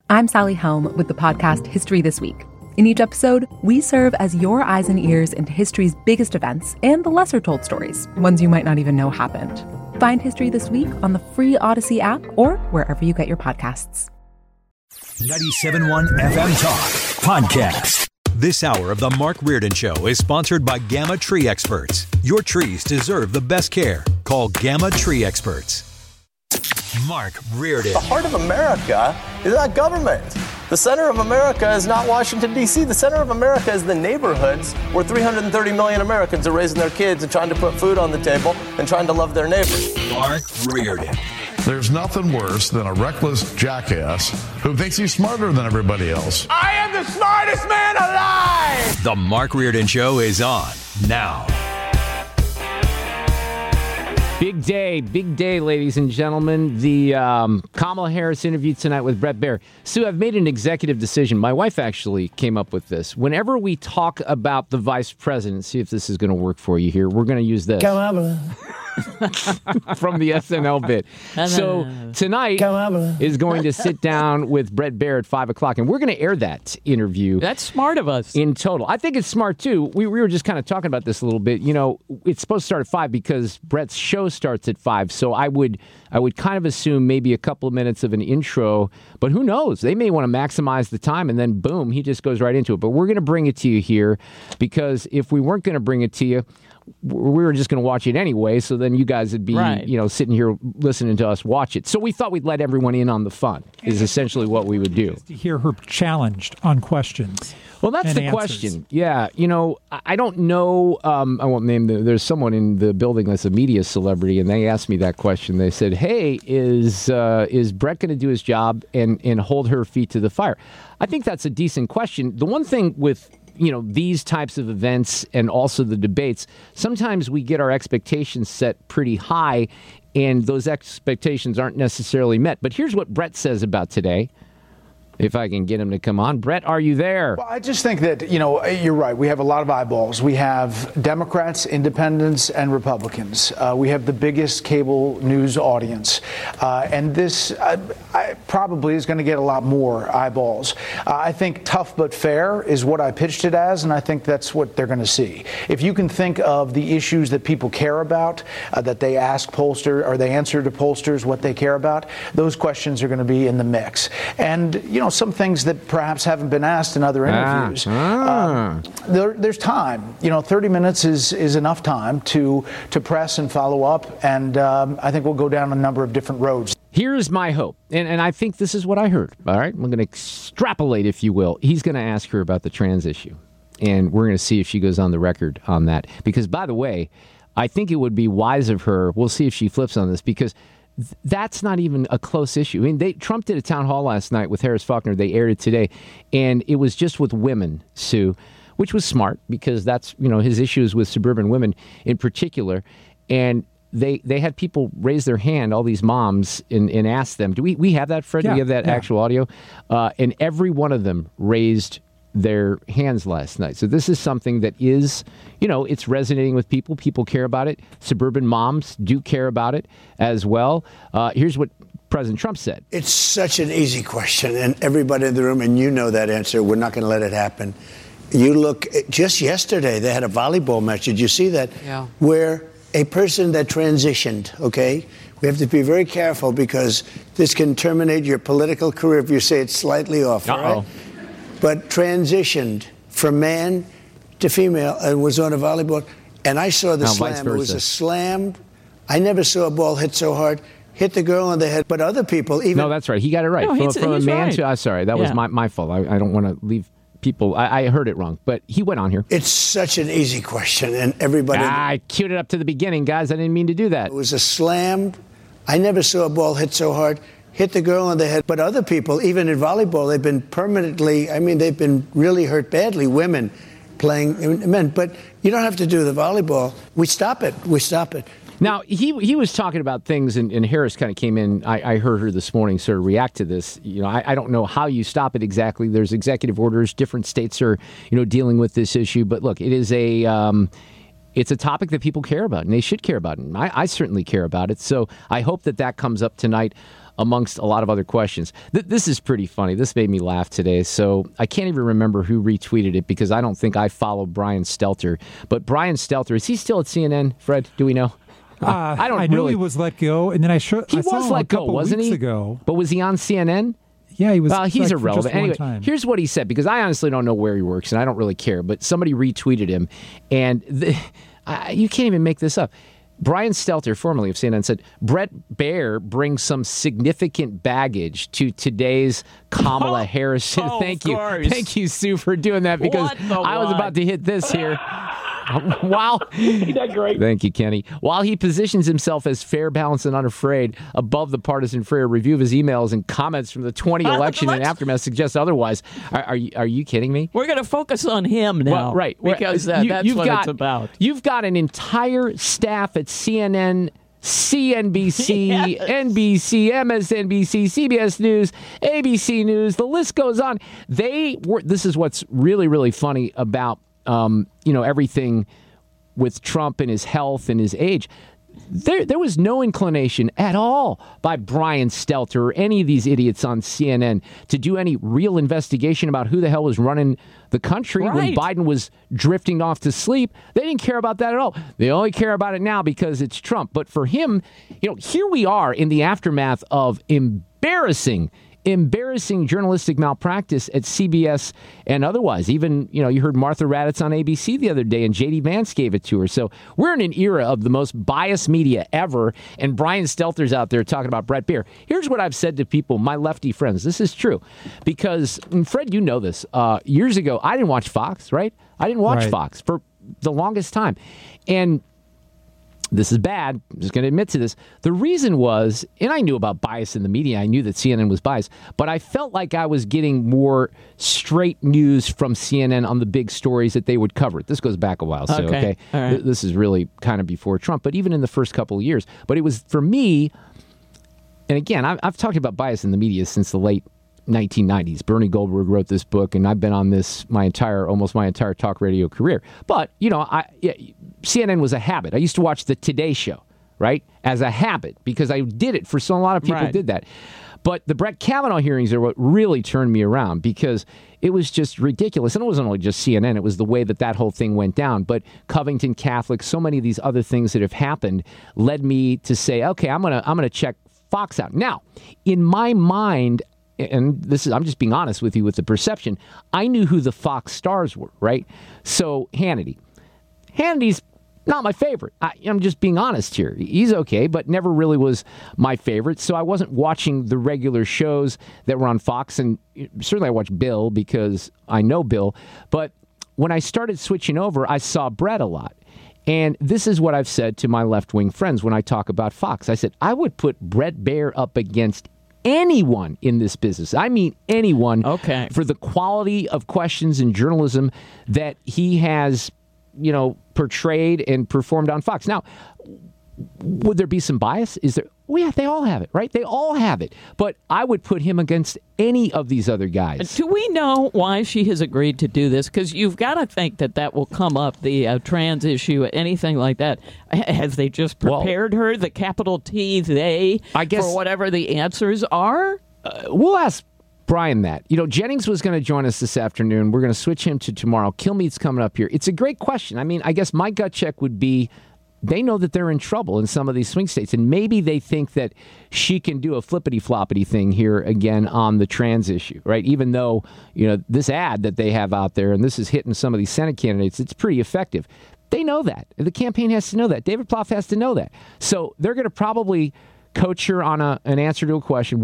I'm Sally Helm with the podcast History This Week. In each episode, we serve as your eyes and ears into history's biggest events and the lesser-told stories, ones you might not even know happened. Find History This Week on the free Odyssey app or wherever you get your podcasts. 97.1 FM Talk Podcast. This hour of The Mark Reardon Show is sponsored by Gamma Tree Experts. Your trees deserve the best care. Call Gamma Tree Experts. Mark Reardon. The heart of America is not government. The center of America is not Washington, D.C. The center of America is the neighborhoods where 330 million Americans are raising their kids and trying to put food on the table and trying to love their neighbors. Mark Reardon. There's nothing worse than a reckless jackass who thinks he's smarter than everybody else. I am the smartest man alive! The Mark Reardon Show is on now. Big day, ladies and gentlemen. The Kamala Harris interview tonight with Bret Baier. Sue, I've made an executive decision. My wife actually came up with this. Whenever we talk about the vice president, see if this is going to work for you here, we're going to use this. Kamala. From the SNL bit. So tonight is going to sit down with Bret Baier at 5 o'clock, and we're going to air that interview. That's smart of us. In total. I think it's smart, too. We were just kind of talking about this a little bit. You know, it's supposed to start at 5 because Bret's show starts at 5, so I would kind of assume maybe a couple of minutes of an intro, but who knows? They may want to maximize the time, and then boom, he just goes right into it. But we're going to bring it to you here because if we weren't going to bring it to you, we were just going to watch it anyway, so then you guys would be, sitting here listening to us watch it. So we thought we'd let everyone in on the fun, is essentially what we would do. To hear her challenged on questions. Well, that's the question. Yeah, I don't know. I won't name there's someone in the building that's a media celebrity, and they asked me that question. They said, hey, is Bret going to do his job and hold her feet to the fire? I think that's a decent question. The one thing with these types of events and also the debates, sometimes we get our expectations set pretty high and those expectations aren't necessarily met. But here's what Bret says about today. If I can get him to come on. Bret, are you there? Well, I just think that, you're right. We have a lot of eyeballs. We have Democrats, independents, and Republicans. We have the biggest cable news audience. And this probably is going to get a lot more eyeballs. I think tough but fair is what I pitched it as, and I think that's what they're going to see. If you can think of the issues that people care about, that they ask pollsters, or they answer to pollsters what they care about, those questions are going to be in the mix. And, some things that perhaps haven't been asked in other interviews. There's time. 30 minutes is enough time to press and follow up, and I think we'll go down a number of different roads. Here's my hope, and I think this is what I heard, all right? I'm going to extrapolate, if you will. He's going to ask her about the trans issue, and we're going to see if she goes on the record on that. Because, by the way, I think it would be wise of her, we'll see if she flips on this, because that's not even a close issue. I mean, Trump did a town hall last night with Harris Faulkner. They aired it today, and it was just with women, Sue, which was smart because that's, his issues with suburban women in particular. And they had people raise their hand, all these moms, and ask them, do we have that, Fred? Do we have that actual audio? And every one of them raised their hands last night. So this is something that is, it's resonating with people. People care about it. Suburban moms do care about it as well. Here's what President Trump said. It's such an easy question, and everybody in the room, and you know that answer, we're not going to let it happen. You look, just yesterday, they had a volleyball match. Did you see that? Yeah. Where a person that transitioned, okay? We have to be very careful because this can terminate your political career if you say it's slightly off, right? But transitioned from man to female and was on a volleyball. And I saw the slam. It was a slam. I never saw a ball hit so hard. Hit the girl on the head. But other people even... No, that's right. He got it right. No, from a man to... sorry, that was my fault. I don't want to leave people... I heard it wrong. But he went on here. It's such an easy question. And everybody... I queued it up to the beginning, guys. I didn't mean to do that. It was a slam. I never saw a ball hit so hard. Hit the girl on the head. But other people, even in volleyball, they've been permanently, they've been really hurt badly, women playing men. But you don't have to do the volleyball. We stop it. Now, he was talking about things, and Harris kind of came in. I heard her this morning sort of react to this. I don't know how you stop it exactly. There's executive orders. Different states are, dealing with this issue. But look, it is it's a topic that people care about, and they should care about it. And I certainly care about it. So I hope that comes up tonight amongst a lot of other questions. This is pretty funny. This made me laugh today. So I can't even remember who retweeted it because I don't think I follow Brian Stelter. But Brian Stelter, is he still at CNN, Fred? Do we know? I knew he was let go, and then I saw him let go, wasn't he? Ago. But was he on CNN? Yeah, he was. Well, he's irrelevant. Anyway, here's what he said, because I honestly don't know where he works, and I don't really care. But somebody retweeted him, and you can't even make this up. Brian Stelter, formerly of CNN, said, Bret Baier brings some significant baggage to today's Kamala Harris. Thank you. Thank you, Sue, for doing that, because I was about to hit this here. Wow. That's great. Thank you, Kenny. While he positions himself as fair, balanced, and unafraid above the partisan fray, a review of his emails and comments from the 2020 election and aftermath suggests otherwise. Are you kidding me? We're going to focus on him now. Well, right. Because that's what it's about. You've got an entire staff at CNN, CNBC, yes. NBC, MSNBC, CBS News, ABC News. The list goes on. This is what's really, really funny about everything with Trump and his health and his age. There was no inclination at all by Brian Stelter or any of these idiots on CNN to do any real investigation about who the hell was running the country when Biden was drifting off to sleep. They didn't care about that at all. They only care about it now because it's Trump. But for him, here we are in the aftermath of embarrassing journalistic malpractice at CBS and otherwise. Even, you heard Martha Raddatz on ABC the other day, and J.D. Vance gave it to her. So we're in an era of the most biased media ever, and Brian Stelter's out there talking about Bret Baier. Here's what I've said to people, my lefty friends. This is true. Because, and Fred, you know this. Years ago, I didn't watch Fox, right? I didn't watch Fox for the longest time. And this is bad. I'm just going to admit to this. The reason was, and I knew about bias in the media. I knew that CNN was biased, but I felt like I was getting more straight news from CNN on the big stories that they would cover. This goes back a while, so okay. All right. This is really kind of before Trump, but even in the first couple of years. But it was, for me, and again, I've talked about bias in the media since the late 1990s. Bernie Goldberg wrote this book, and I've been on this almost my entire talk radio career. But, CNN was a habit. I used to watch the Today Show, right, as a habit, because I did it for so a lot of people did that. But the Brett Kavanaugh hearings are what really turned me around, because it was just ridiculous. And it wasn't only just CNN. It was the way that whole thing went down. But Covington Catholic, so many of these other things that have happened led me to say, okay, I'm gonna check Fox out. Now, in my mind, and I'm just being honest with you with the perception, I knew who the Fox stars were, right? So Hannity's not my favorite. I'm just being honest here. He's okay, but never really was my favorite. So I wasn't watching the regular shows that were on Fox. And certainly I watched Bill because I know Bill. But when I started switching over, I saw Brett a lot. And this is what I've said to my left-wing friends when I talk about Fox. I said, I would put Bret Baier up against anyone in this business. I mean anyone. Okay. For the quality of questions and journalism that he has, portrayed and performed on Fox. Now, would there be some bias? Is there? Well, yeah, they all have it, right? They all have it. But I would put him against any of these other guys. Do we know why she has agreed to do this? Because you've got to think that will come up, the trans issue, anything like that. Has they just prepared her, the capital T, they, I guess, for whatever the answers are? We'll ask Brian that. Jennings was going to join us this afternoon. We're going to switch him to tomorrow. Kilmeade's coming up here. It's a great question. I mean, I guess my gut check would be they know that they're in trouble in some of these swing states, and maybe they think that she can do a flippity-floppity thing here again on the trans issue, right? Even though, this ad that they have out there, and this is hitting some of these Senate candidates, it's pretty effective. They know that. The campaign has to know that. David Plouffe has to know that. So they're going to probably coach her on an answer to a question,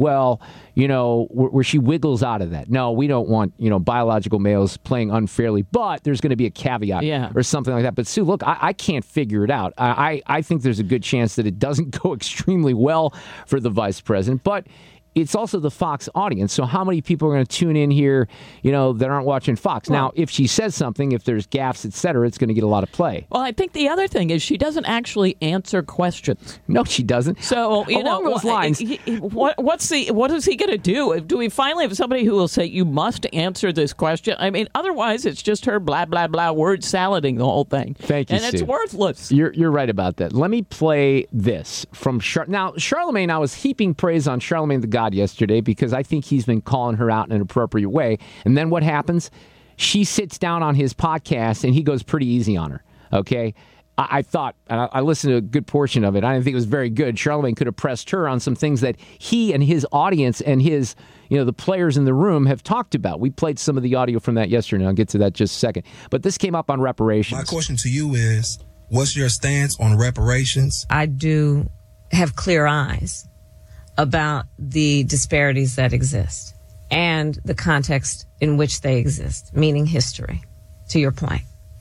where she wiggles out of that. No, we don't want, biological males playing unfairly, but there's going to be a caveat or something like that. But Sue, look, I can't figure it out. I think there's a good chance that it doesn't go extremely well for the vice president, but it's also the Fox audience. So how many people are going to tune in here, that aren't watching Fox? Well, now, if she says something, if there's gaffes, et cetera, it's going to get a lot of play. Well, I think the other thing is she doesn't actually answer questions. No, she doesn't. So, along those lines, what is he going to do? Do we finally have somebody who will say, you must answer this question? I mean, otherwise, it's just her blah, blah, blah, word salading the whole thing. Thank you, and Steve. It's worthless. You're right about that. Let me play this from Now, Charlemagne, I was heaping praise on Charlemagne the God yesterday because I think he's been calling her out in an appropriate way. And then what happens? She sits down on his podcast and he goes pretty easy on her. Okay? I thought, and I listened to a good portion of it. I didn't think it was very good. Charlemagne could have pressed her on some things that he and his audience and his, the players in the room have talked about. We played some of the audio from that yesterday, and I'll get to that just a second. But this came up on reparations. My question to you is, what's your stance on reparations? I do have clear eyes about the disparities that exist and the context in which they exist, meaning history, to your point.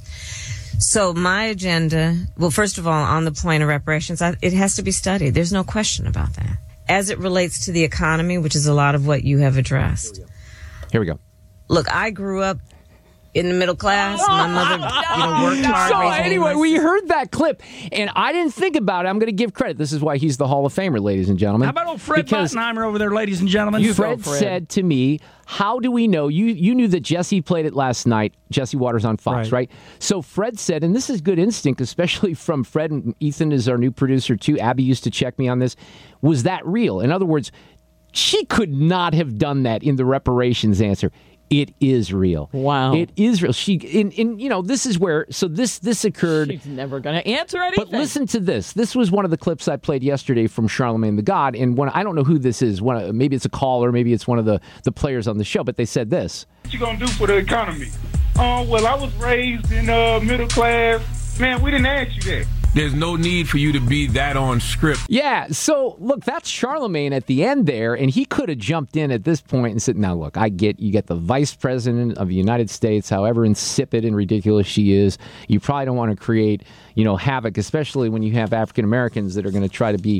So my agenda, well, first of all, on the point of reparations, it has to be studied. There's no question about that. As it relates to the economy, which is a lot of what you have addressed. Here we go. Look, I grew up in the middle class. My mother, worked hard. So anyway, we heard that clip, and I didn't think about it. I'm going to give credit. This is why he's the Hall of Famer, ladies and gentlemen. How about old Fred Bottenheimer over there, ladies and gentlemen? Fred said to me, how do we know? You knew that Jesse played it last night, Jesse Waters on Fox, right? So Fred said, and this is good instinct, especially from Fred, and Ethan is our new producer too. Abby used to check me on this. Was that real? In other words, she could not have done that in the reparations answer. It is real. Wow. It is real. This is where, so this occurred. She's never going to answer anything. But listen to this. This was one of the clips I played yesterday from Charlemagne the God, and I don't know who this is. Maybe it's a caller, maybe it's one of the players on the show, but they said this. What you going to do for the economy? Well, I was raised in middle class. Man, we didn't ask you that. There's no need for you to be that on script. Yeah, so look, that's Charlemagne at the end there, and he could have jumped in at this point and said, now look, you get the vice president of the United States, however insipid and ridiculous she is, you probably don't want to create, havoc, especially when you have African Americans that are going to try to be,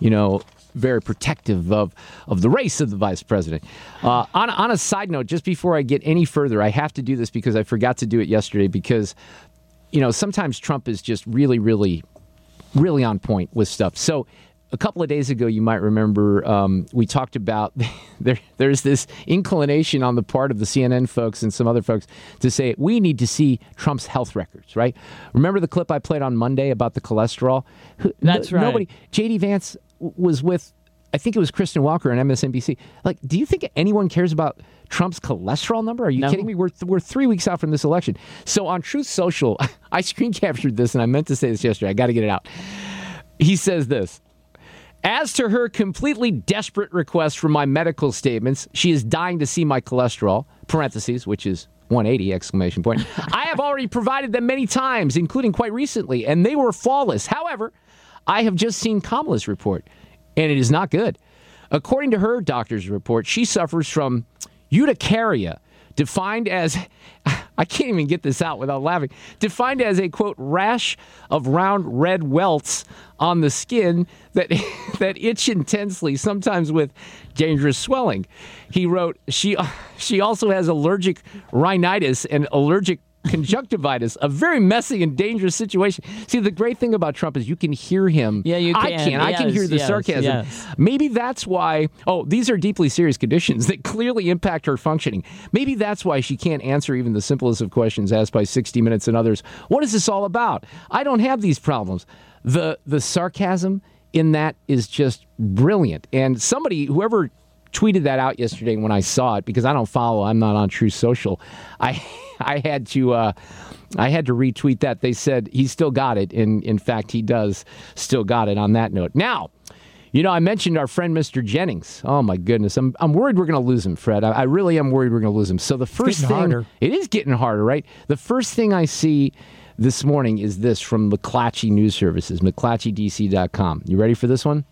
very protective of the race of the vice president. On a side note, just before I get any further, I have to do this because I forgot to do it yesterday because sometimes Trump is just really, really, really on point with stuff. So a couple of days ago, you might remember, we talked about there's this inclination on the part of the CNN folks and some other folks to say we need to see Trump's health records, right? Remember the clip I played on Monday about the cholesterol? That's right. J.D. Vance was with, I think it was Kristen Walker on MSNBC. Like, do you think anyone cares about Trump's cholesterol number? Are you kidding me? We're 3 weeks out from this election. So on Truth Social, I screen captured this, and I meant to say this yesterday. I got to get it out. He says this. As to her completely desperate request for my medical statements, she is dying to see my cholesterol, parentheses, which is 180, exclamation point. I have already provided them many times, including quite recently, and they were flawless. However, I have just seen Kamala's report, and it is not good. According to her doctor's report, she suffers from urticaria, defined as, I can't even get this out without laughing, defined as a, quote, rash of round red welts on the skin that itch intensely, sometimes with dangerous swelling. He wrote, she also has allergic rhinitis and allergic conjunctivitis, a very messy and dangerous situation. See, the great thing about Trump is you can hear him. Yeah, you can. I can hear the sarcasm. Yes. Maybe that's why, these are deeply serious conditions that clearly impact her functioning. Maybe that's why she can't answer even the simplest of questions asked by 60 Minutes and others. What is this all about? I don't have these problems. The sarcasm in that is just brilliant. And whoever tweeted that out yesterday when I saw it, because I don't follow, I'm not on Truth Social, I had to retweet that. They said he still got it, and in fact he does still got it on that note. Now, I mentioned our friend Mr. Jennings. Oh my goodness, I'm worried we're going to lose him, Fred. I really am worried we're going to lose him. So the first thing, it is getting harder, right? The first thing I see this morning is this from McClatchy News Services, McClatchydC.com. You ready for this one?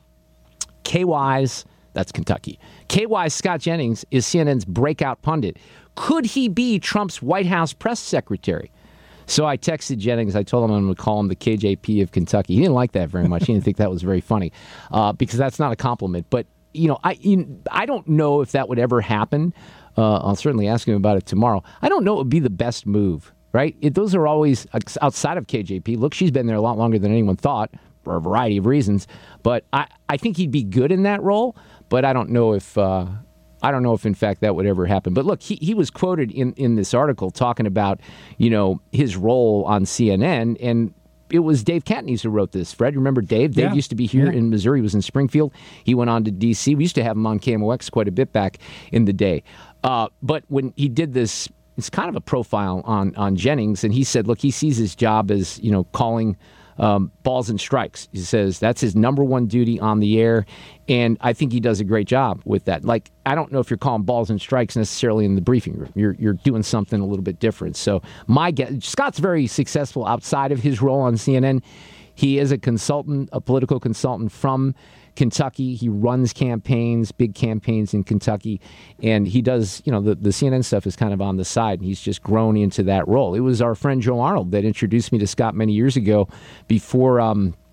KY's, that's Kentucky. KY's Scott Jennings is CNN's breakout pundit. Could he be Trump's White House press secretary? So I texted Jennings. I told him I'm going to call him the KJP of Kentucky. He didn't like that very much. He didn't think that was very funny because that's not a compliment. But I don't know if that would ever happen. I'll certainly ask him about it tomorrow. I don't know it would be the best move, right? Those are always outside of KJP. Look, she's been there a lot longer than anyone thought for a variety of reasons. But I think he'd be good in that role. But I don't know if in fact that would ever happen. But look, he was quoted in this article talking about his role on CNN, and it was Dave Katniss who wrote this. Fred, remember Dave? Dave used to be here in Missouri. He was in Springfield. He went on to D.C. We used to have him on KMOX quite a bit back in the day. But when he did this, it's kind of a profile on Jennings, and he said, look, he sees his job as, calling balls and strikes. He says that's his number one duty on the air, and I think he does a great job with that. Like, I don't know if you're calling balls and strikes necessarily in the briefing room. You're doing something a little bit different. So my guess, Scott's very successful outside of his role on CNN. He is a consultant, a political consultant from Kentucky. He runs campaigns, big campaigns in Kentucky, and he does, the CNN stuff is kind of on the side, and he's just grown into that role. It was our friend Joe Arnold that introduced me to Scott many years ago before,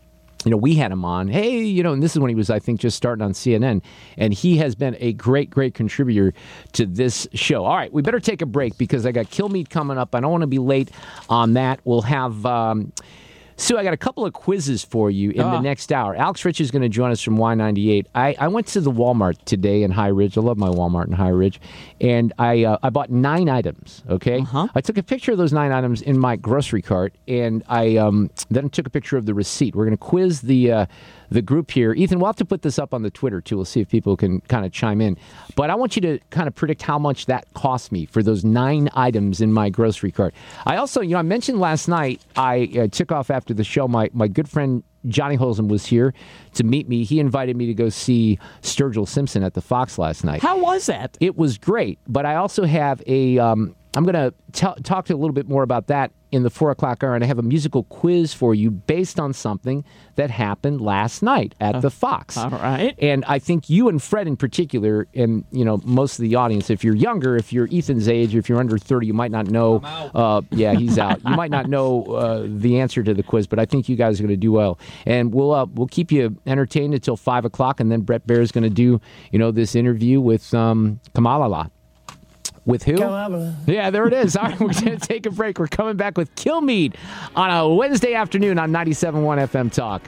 we had him on. Hey, and this is when he was, I think, just starting on CNN, and he has been a great, great contributor to this show. All right, we better take a break because I got Kilmeade coming up. I don't want to be late on that. We'll have... Sue, I got a couple of quizzes for you in the next hour. Alex Rich is going to join us from Y98. I went to the Walmart today in High Ridge. I love my Walmart in High Ridge. And I bought 9 items, okay? I took a picture of those 9 items in my grocery cart, and I then took a picture of the receipt. We're going to quiz the group here. Ethan, we'll have to put this up on the Twitter, too. We'll see if people can kind of chime in. But I want you to kind of predict how much that cost me for those 9 items in my grocery cart. I also, I mentioned last night, I took off after the show. My good friend Johnny Holzem was here to meet me. He invited me to go see Sturgill Simpson at the Fox last night. How was that? It was great. But I also have I'm going to talk a little bit more about that in the 4 o'clock hour, and I have a musical quiz for you based on something that happened last night at the Fox. All right. And I think you and Fred in particular, and most of the audience, if you're younger, if you're Ethan's age, if you're under 30, you might not know. Yeah, he's out. You might not know the answer to the quiz, but I think you guys are going to do well. And we'll keep you entertained until 5 o'clock, and then Brett Baer is going to do this interview with Kamala. With who? Kamala. Yeah, there it is. All right, we're going to take a break. We're coming back with Kilmeade on a Wednesday afternoon on 97.1 FM Talk.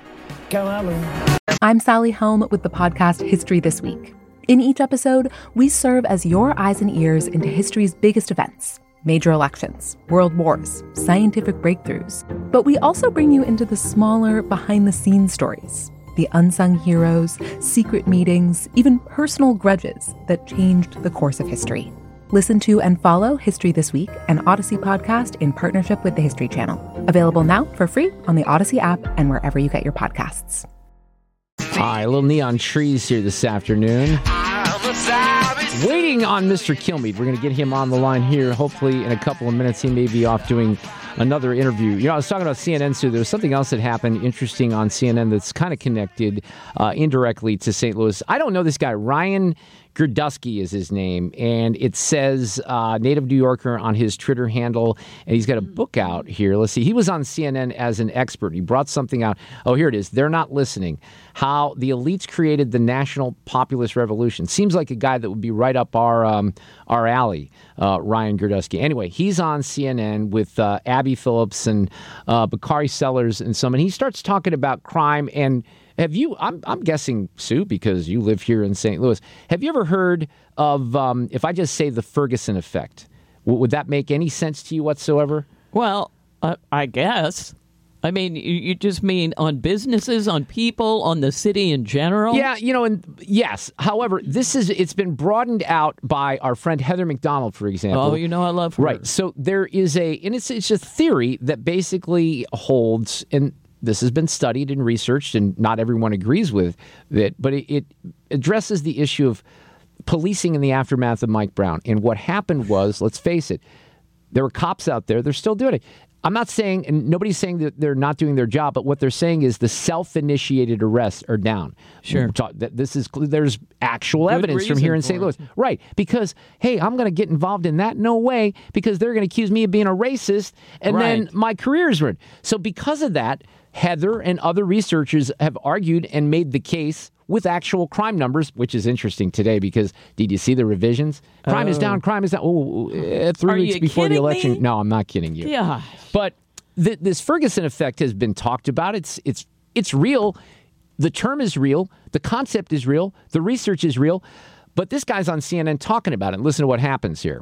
Kamala. I'm Sally Helm with the podcast History This Week. In each episode, we serve as your eyes and ears into history's biggest events, major elections, world wars, scientific breakthroughs. But we also bring you into the smaller, behind-the-scenes stories, the unsung heroes, secret meetings, even personal grudges that changed the course of history. Listen to and follow History This Week, an Odyssey podcast in partnership with the History Channel. Available now for free on the Odyssey app and wherever you get your podcasts. Hi, little neon trees here this afternoon. Waiting on Mr. Kilmeade. We're going to get him on the line here. Hopefully in a couple of minutes he may be off doing another interview. I was talking about CNN, so there was something else that happened interesting on CNN that's kind of connected indirectly to St. Louis. I don't know this guy. Ryan Girdusky is his name, and it says native New Yorker on his Twitter handle, and he's got a book out here. Let's see. He was on CNN as an expert. He brought something out. Oh, here it is. They're Not Listening. How the Elites Created the National Populist Revolution. Seems like a guy that would be right up our alley, Ryan Girdusky. Anyway, he's on CNN with Abby Phillips and Bakari Sellers and some, and he starts talking about crime. And have you, I'm guessing, Sue, because you live here in St. Louis, have you ever heard of, if I just say the Ferguson effect, would that make any sense to you whatsoever? Well, I guess. I mean, you just mean on businesses, on people, on the city in general? Yeah, and yes. However, it's been broadened out by our friend Heather McDonald, for example. Oh, I love her. Right. So there is it's a theory that basically holds, and this has been studied and researched, and not everyone agrees with it, but it addresses the issue of policing in the aftermath of Mike Brown. And what happened was, let's face it, there were cops out there. They're still doing it. I'm not saying, and nobody's saying that they're not doing their job, but what they're saying is the self-initiated arrests are down. Sure. There's actual evidence from here in St. Louis. Right. Because, hey, I'm going to get involved in that? No way, because they're going to accuse me of being a racist, and then my career is ruined. So because of that, Heather and other researchers have argued and made the case, with actual crime numbers, which is interesting today because did you see the revisions? Crime is down, crime is down. 3 weeks before the election. Me? No, I'm not kidding you. Yeah. But this Ferguson effect has been talked about. It's real. The term is real. The concept is real. The research is real. But this guy's on CNN talking about it. Listen to what happens here.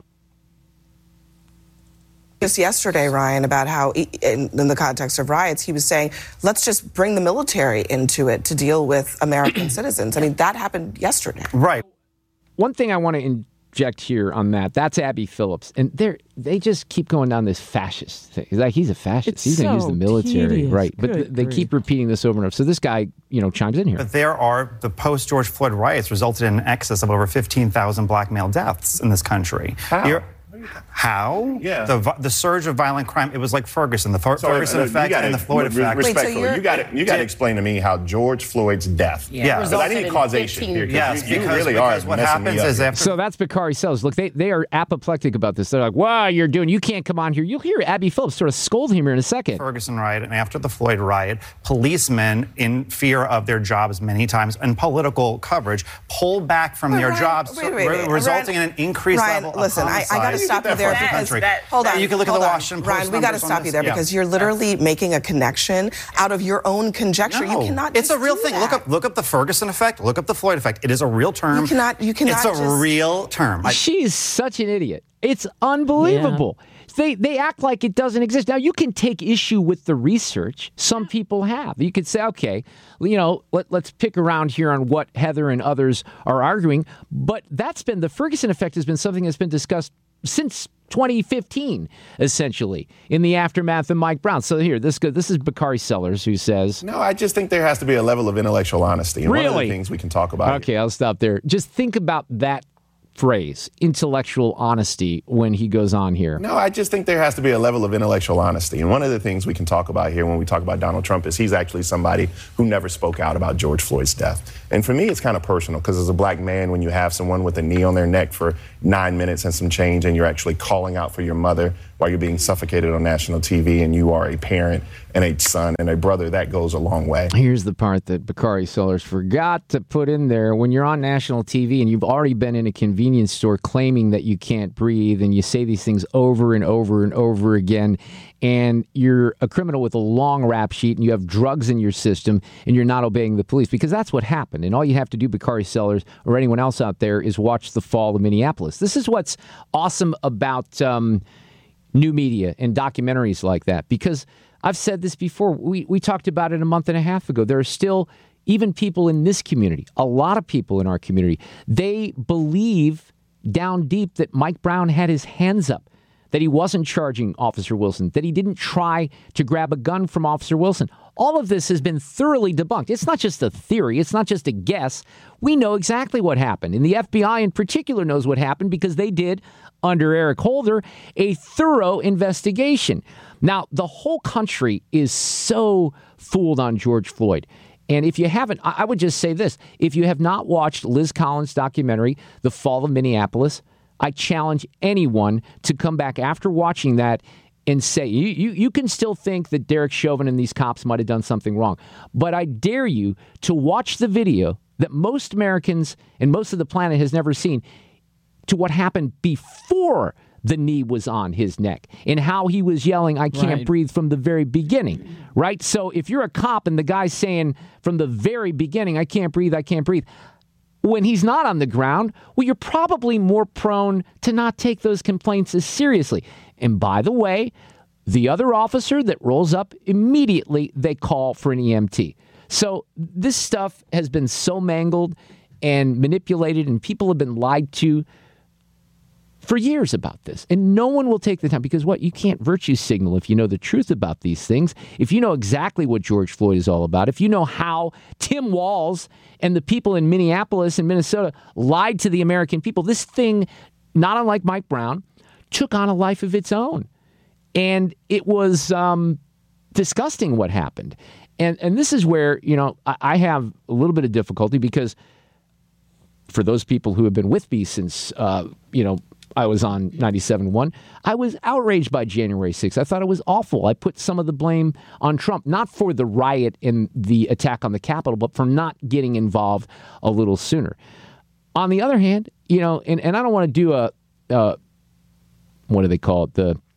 Just yesterday, Ryan, about how, in the context of riots, he was saying, let's just bring the military into it to deal with American citizens. I mean, that happened yesterday. Right. One thing I want to inject here on that's Abby Phillips. And they just keep going down this fascist thing. Like, he's a fascist. He's going to use the military. Tedious. Right. But they keep repeating this over and over. So this guy, chimes in here. But the post-George Floyd riots resulted in an excess of over 15,000 black male deaths in this country. How? Yeah. The surge of violent crime, it was like Ferguson, the Ferguson effect and the Floyd effect. Respectfully, you got to explain to me how George Floyd's death. Yeah. Because I need causation here. Yes, you really are. What happens is after. So that's Bakari Sellers. Look, they are apoplectic about this. They're like, "Wow, you can't come on here." You'll hear Abby Phillips sort of scold him here in a second. Ferguson riot and after the Floyd riot, policemen, in fear of their jobs many times and political coverage, pull back from their jobs, resulting in an increased level of homicide. I got to stop you there. Hold on. You can look at the Washington Post. Ryan, we got to stop you there because you're literally making a connection out of your own conjecture. No, you cannot. It's a real thing. Look up the Ferguson effect. Look up the Floyd effect. It is a real term. You cannot. It's a real term. She's such an idiot. It's unbelievable. Yeah. They act like it doesn't exist. Now, you can take issue with the research. Some people have. You could say, okay, let's pick around here on what Heather and others are arguing. But the Ferguson effect has been something that's been discussed since 2015, essentially, in the aftermath of Mike Brown. So here, this is Bakari Sellers, who says... No, I just think there has to be a level of intellectual honesty. And really? One of the things we can talk about. Okay, I'll stop there. Just think about that phrase, intellectual honesty, when he goes on here. No, I just think there has to be a level of intellectual honesty. And one of the things we can talk about here when we talk about Donald Trump is he's actually somebody who never spoke out about George Floyd's death. And for me, it's kind of personal because as a black man, when you have someone with a knee on their neck for 9 minutes and some change and you're actually calling out for your mother while you're being suffocated on national TV and you are a parent and a son and a brother, that goes a long way. Here's the part that Bakari Sellers forgot to put in there. When you're on national TV and you've already been in a convenience store claiming that you can't breathe and you say these things over and over and over again, and you're a criminal with a long rap sheet and you have drugs in your system and you're not obeying the police, because that's what happened. And all you have to do, Bakari Sellers or anyone else out there, is watch the fall of Minneapolis. This is what's awesome about new media and documentaries like that, because I've said this before. We talked about it a month and a half ago. There are still even people in this community, a lot of people in our community, they believe down deep that Mike Brown had his hands up, that he wasn't charging Officer Wilson, that he didn't try to grab a gun from Officer Wilson. All of this has been thoroughly debunked. It's not just a theory. It's not just a guess. We know exactly what happened. And the FBI in particular knows what happened because they did, under Eric Holder, a thorough investigation. Now, the whole country is so fooled on George Floyd. And if you haven't, I would just say this. If you have not watched Liz Collins' documentary, The Fall of Minneapolis, I challenge anyone to come back after watching that and say, you can still think that Derek Chauvin and these cops might have done something wrong. But I dare you to watch the video that most Americans and most of the planet has never seen to what happened before the knee was on his neck and how he was yelling, "I can't breathe," from the very beginning, right? So if you're a cop and the guy's saying from the very beginning, "I can't breathe, I can't breathe," when he's not on the ground, well, you're probably more prone to not take those complaints as seriously. And by the way, the other officer that rolls up, immediately they call for an EMT. So this stuff has been so mangled and manipulated, and people have been lied to for years about this. And no one will take the time, because what? You can't virtue signal if you know the truth about these things. If you know exactly what George Floyd is all about, if you know how Tim Walz and the people in Minneapolis and Minnesota lied to the American people, this thing, not unlike Mike Brown, took on a life of its own. And it was disgusting what happened. And this is where, I have a little bit of difficulty, because for those people who have been with me since, I was on 97.1. I was outraged by January 6th. I thought it was awful. I put some of the blame on Trump, not for the riot and the attack on the Capitol, but for not getting involved a little sooner. On the other hand, and I don't want to do what do they call it?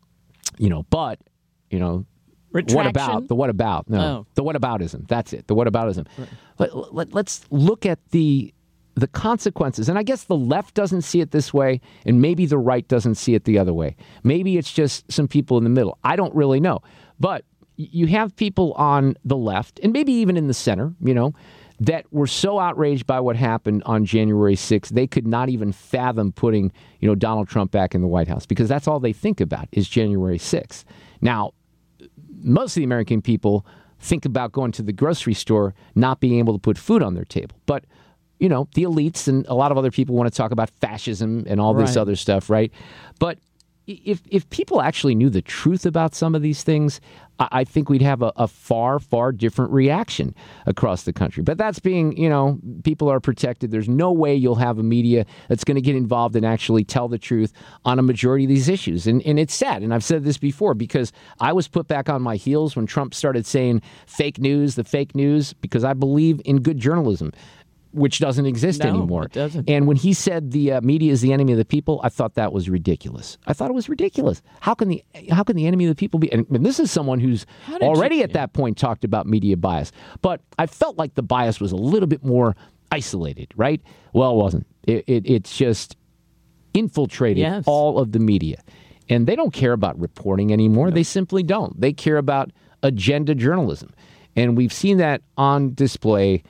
Retraction? What about? The what about? No, The whataboutism. That's it. The whataboutism. Right. Let's look at the consequences. And I guess the left doesn't see it this way, and maybe the right doesn't see it the other way. Maybe it's just some people in the middle. I don't really know. But you have people on the left, and maybe even in the center, that were so outraged by what happened on January 6th, they could not even fathom putting, Donald Trump back in the White House, because that's all they think about is January 6th. Now, most of the American people think about going to the grocery store, not being able to put food on their table. But, the elites and a lot of other people want to talk about fascism and all this other stuff, right? But if people actually knew the truth about some of these things, I think we'd have a far, far different reaction across the country. But that's being, people are protected. There's no way you'll have a media that's going to get involved and actually tell the truth on a majority of these issues. And it's sad. And I've said this before, because I was put back on my heels when Trump started saying the fake news, because I believe in good journalism, which doesn't exist anymore. It doesn't. And when he said the media is the enemy of the people, I thought that was ridiculous. I thought it was ridiculous. How can the enemy of the people be? And this is someone who's already at that point talked about media bias. But I felt like the bias was a little bit more isolated, right? Well, it wasn't. It's just infiltrated all of the media. And they don't care about reporting anymore. No. They simply don't. They care about agenda journalism. And we've seen that on display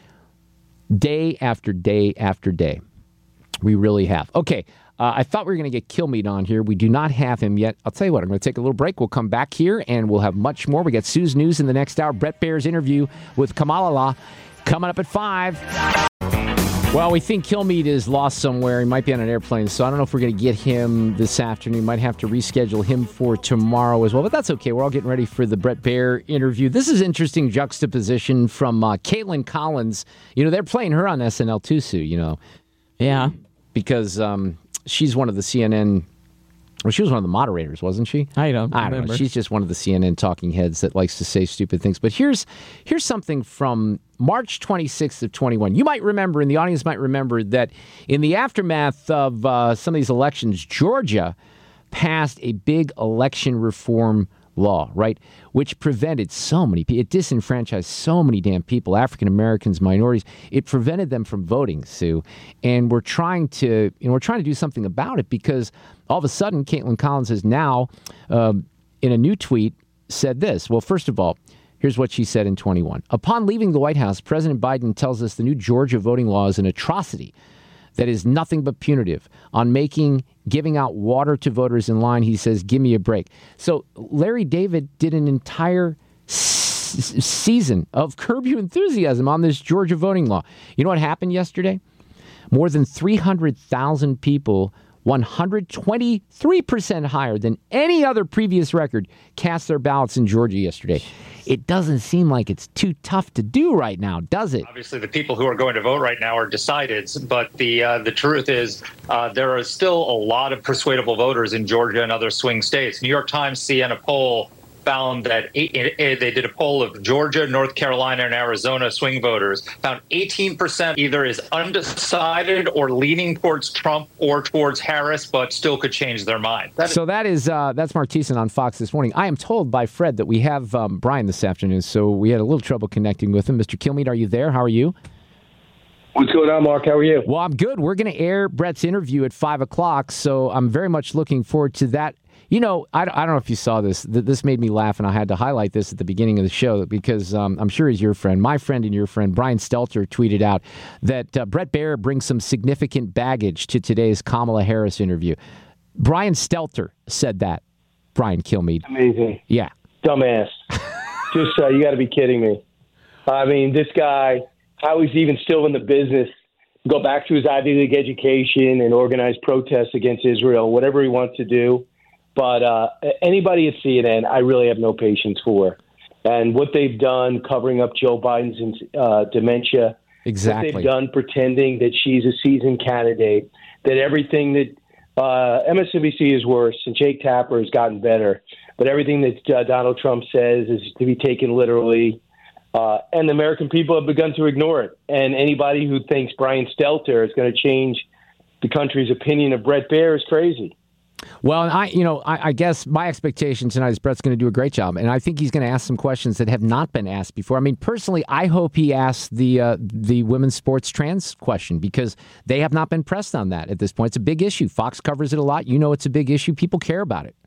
day after day after day. We really have. Okay, I thought we were going to get Kilmeade on here. We do not have him yet. I'll tell you what, I'm going to take a little break. We'll come back here, and we'll have much more. We got Sue's News in the next hour. Bret Baier's interview with Kamala coming up at 5. Well, we think Kilmeade is lost somewhere. He might be on an airplane, so I don't know if we're going to get him this afternoon. Might have to reschedule him for tomorrow as well, but that's okay. We're all getting ready for the Bret Baier interview. This is interesting juxtaposition from Caitlin Collins. They're playing her on SNL too, Sue, Yeah. Because she's one of the CNN... Well, she was one of the moderators, wasn't she? I don't know. She's just one of the CNN talking heads that likes to say stupid things. But here's something from March 26th of 21. You might remember, and the audience might remember, that in the aftermath of some of these elections, Georgia passed a big election reform law, right, which prevented so many people. It disenfranchised so many damn people, African Americans, minorities. It prevented them from voting, Sue. And we're trying to do something about it, because all of a sudden, Caitlin Collins has now, in a new tweet, said this. Well, first of all, here's what she said in 21. Upon leaving the White House, President Biden tells us the new Georgia voting law is an atrocity that is nothing but punitive. On giving out water to voters in line, he says, give me a break. So Larry David did an entire season of Curb Your Enthusiasm on this Georgia voting law. You know what happened yesterday? More than 300,000 people, 123% higher than any other previous record, cast their ballots in Georgia yesterday. It doesn't seem like it's too tough to do right now, does it? Obviously, the people who are going to vote right now are decided, but the truth is there are still a lot of persuadable voters in Georgia and other swing states. New York Times CNN poll found that they did a poll of Georgia, North Carolina, and Arizona swing voters, found 18% either is undecided or leaning towards Trump or towards Harris, but still could change their mind. That's Mark Thiessen on Fox this morning. I am told by Fred that we have Brian this afternoon, so we had a little trouble connecting with him. Mr. Kilmeade, are you there? How are you? What's going on, Mark? How are you? Well, I'm good. We're going to air Bret's interview at 5 o'clock, so I'm very much looking forward to that. I don't know if you saw this. This made me laugh, and I had to highlight this at the beginning of the show because I'm sure he's your friend. My friend and your friend, Brian Stelter, tweeted out that Bret Baier brings some significant baggage to today's Kamala Harris interview. Brian Stelter said that. Brian Kilmeade. Amazing. Yeah. Dumbass. Just, you got to be kidding me. I mean, this guy, how he's even still in the business, go back to his Ivy League education and organize protests against Israel, whatever he wants to do. But anybody at CNN, I really have no patience for. And what they've done covering up Joe Biden's dementia, exactly. What they've done pretending that she's a seasoned candidate, that everything that MSNBC is worse, and Jake Tapper has gotten better. But everything that Donald Trump says is to be taken literally. And the American people have begun to ignore it. And anybody who thinks Brian Stelter is going to change the country's opinion of Bret Baier is crazy. Well, I guess my expectation tonight is Brett's going to do a great job, and I think he's going to ask some questions that have not been asked before. I mean, personally, I hope he asks the women's sports trans question because they have not been pressed on that at this point. It's a big issue. Fox covers it a lot. You know, it's a big issue. People care about it.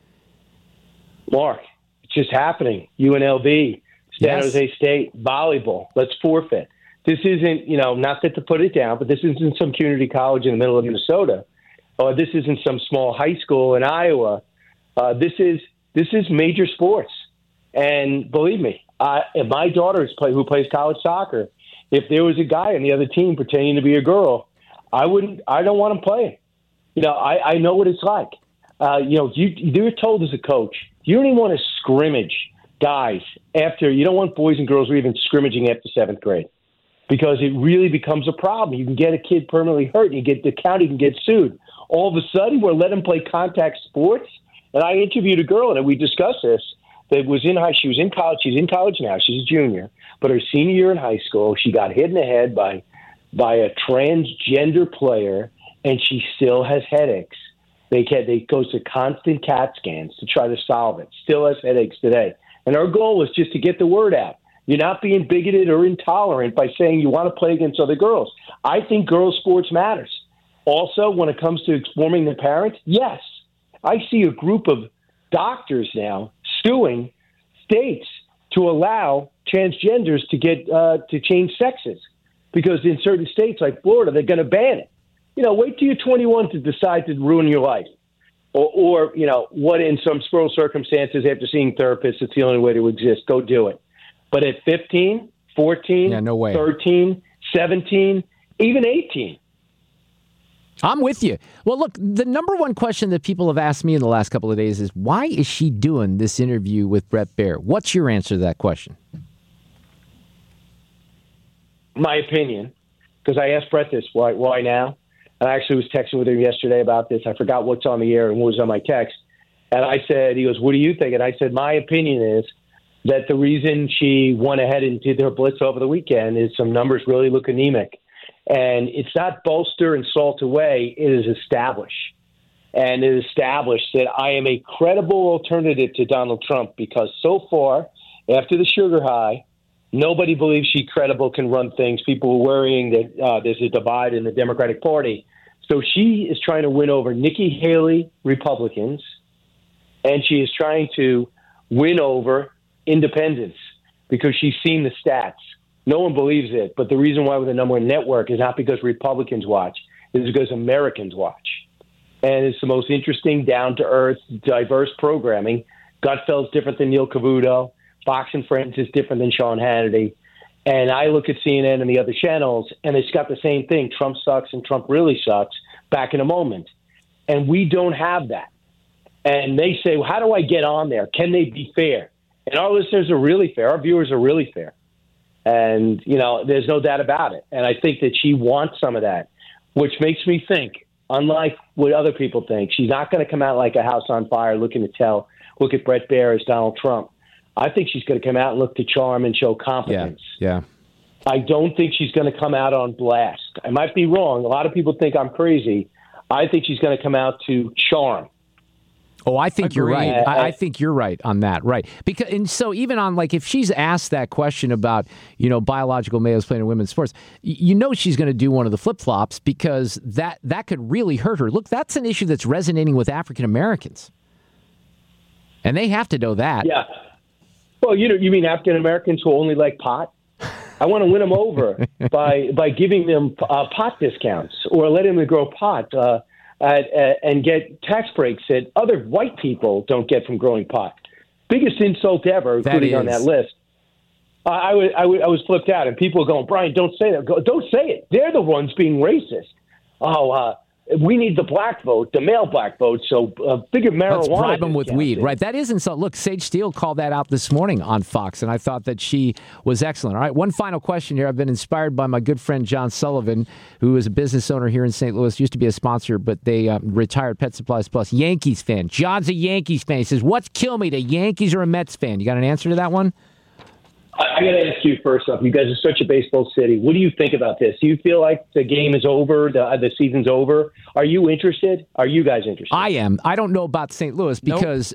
Mark, it's just happening. UNLV, San Jose State, volleyball. Let's forfeit. This isn't, not to put it down, but this isn't some community college in the middle of Minnesota. This isn't some small high school in Iowa. This is major sports. And believe me, if my daughter who plays college soccer, if there was a guy on the other team pretending to be a girl, I don't want him playing. I know what it's like. You're told as a coach, you don't even want to scrimmage guys you don't want boys and girls who are even scrimmaging after 7th grade because it really becomes a problem. You can get a kid permanently hurt and the county can get sued. All of a sudden, we're letting them play contact sports. And I interviewed a girl, and we discussed this, that she was in college. She's in college now. She's a junior. But her senior year in high school, she got hit in the head by a transgender player, and she still has headaches. They go to constant CAT scans to try to solve it. Still has headaches today. And our goal is just to get the word out. You're not being bigoted or intolerant by saying you want to play against other girls. I think girls' sports matters. Also, when it comes to informing the parents, yes, I see a group of doctors now suing states to allow transgenders to get to change sexes because in certain states like Florida, they're going to ban it. Wait till you're 21 to decide to ruin your life. Or what in some special circumstances after seeing therapists, it's the only way to exist. Go do it. But at 15, 14, no way. 13, 17, even 18, I'm with you. Well, look, the number one question that people have asked me in the last couple of days is, why is she doing this interview with Bret Baier? What's your answer to that question? My opinion, because I asked Bret this, why now? And I actually was texting with him yesterday about this. I forgot what's on the air and what was on my text. And I said, he goes, what do you think? And I said, my opinion is that the reason she went ahead and did her blitz over the weekend is some numbers really look anemic. And it's not bolster and salt away. It is establish. And it is established that I am a credible alternative to Donald Trump because so far, after the sugar high, nobody believes she credible can run things. People were worrying that there's a divide in the Democratic Party. So she is trying to win over Nikki Haley Republicans, and she is trying to win over independents because she's seen the stats. No one believes it, but the reason why we're the number one network is not because Republicans watch. It's because Americans watch. And it's the most interesting, down-to-earth, diverse programming. Gutfeld's different than Neil Cavuto. Fox and Friends is different than Sean Hannity. And I look at CNN and the other channels, and it's got the same thing. Trump sucks and Trump really sucks back in a moment. And we don't have that. And they say, well, how do I get on there? Can they be fair? And our listeners are really fair. Our viewers are really fair. And, there's no doubt about it. And I think that she wants some of that, which makes me think, unlike what other people think, she's not going to come out like a house on fire looking to look at Bret Baier as Donald Trump. I think she's going to come out and look to charm and show competence. Yeah. I don't think she's going to come out on blast. I might be wrong. A lot of people think I'm crazy. I think she's going to come out to charm. Oh, I think you're right. I think you're right on that. Right. And so even on if she's asked that question about, biological males playing in women's sports, she's going to do one of the flip flops because that could really hurt her. Look, that's an issue that's resonating with African Americans. And they have to know that. Yeah. Well, you mean African Americans who only like pot? I want to win them over by giving them pot discounts or letting them grow pot and get tax breaks that other white people don't get from growing pot. Biggest insult ever, including on that list. I was flipped out, and people are going, Brian, don't say that. Don't say it. They're the ones being racist. We need the black vote, the male black vote, so figure marijuana. Let's bribe them with weed, right? That is insult. Look, Sage Steele called that out this morning on Fox, and I thought that she was excellent. All right, one final question here. I've been inspired by my good friend John Sullivan, who is a business owner here in St. Louis, used to be a sponsor, but they retired Pet Supplies Plus. Yankees fan. John's a Yankees fan. He says, what's kill me, the Yankees or a Mets fan? You got an answer to that one? I got to ask you first off, you guys are such a baseball city. What do you think about this? Do you feel like the game is over, the season's over? Are you interested? Are you guys interested? I am. I don't know about St. Louis because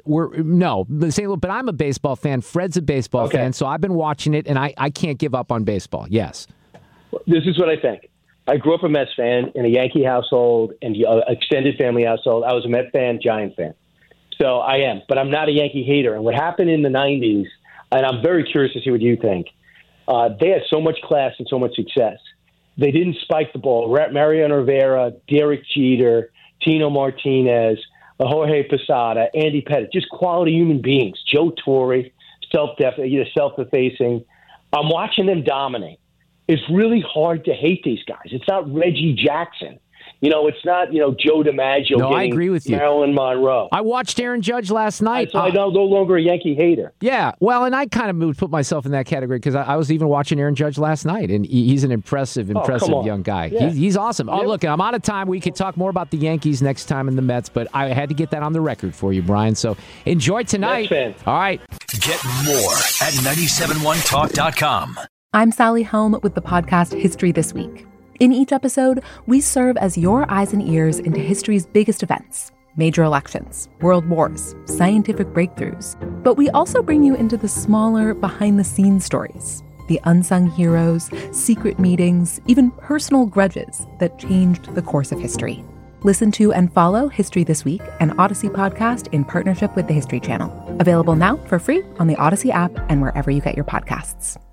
St. Louis, but I'm a baseball fan. Fred's a baseball fan, so I've been watching it, and I can't give up on baseball. Yes. This is what I think. I grew up a Mets fan in a Yankee household and extended family household. I was a Met fan, Giant fan. So I am, but I'm not a Yankee hater. And what happened in the 90s, and I'm very curious to see what you think. They had so much class and so much success. They didn't spike the ball. Mariano Rivera, Derek Jeter, Tino Martinez, Jorge Posada, Andy Pettitte, just quality human beings. Joe Torre, self-effacing. I'm watching them dominate. It's really hard to hate these guys. It's not Reggie Jackson. It's not, Joe DiMaggio. No, I agree with you. Marilyn Monroe. I watched Aaron Judge last night. So I'm no longer a Yankee hater. Yeah, well, and I kind of would put myself in that category because I was even watching Aaron Judge last night, and he's an impressive young guy. Yeah. He's awesome. Oh, look, I'm out of time. We could talk more about the Yankees next time in the Mets, but I had to get that on the record for you, Brian. So enjoy tonight. All right. Get more at 971talk.com. I'm Sally Helm with the podcast History This Week. In each episode, we serve as your eyes and ears into history's biggest events, major elections, world wars, scientific breakthroughs. But we also bring you into the smaller, behind-the-scenes stories, the unsung heroes, secret meetings, even personal grudges that changed the course of history. Listen to and follow History This Week, an Odyssey podcast in partnership with the History Channel. Available now for free on the Odyssey app and wherever you get your podcasts.